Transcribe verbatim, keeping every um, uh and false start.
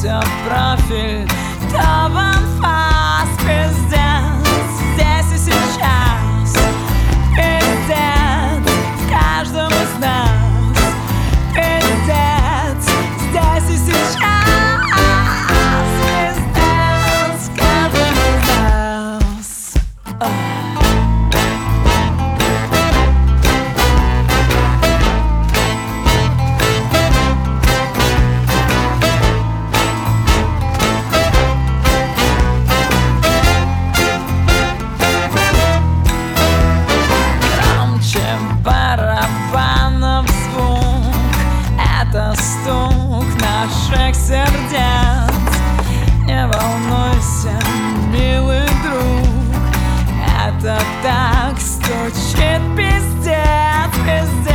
менялся профиль, то в анфас пиздец. Здесь и сейчас пиздец в каждом из нас. Пиздец здесь и сейчас. Пиздец в каждом из нас. Барабанов звук — это стук наших сердец. Не волнуйся, милый друг, это так стучит пиздец, пиздец.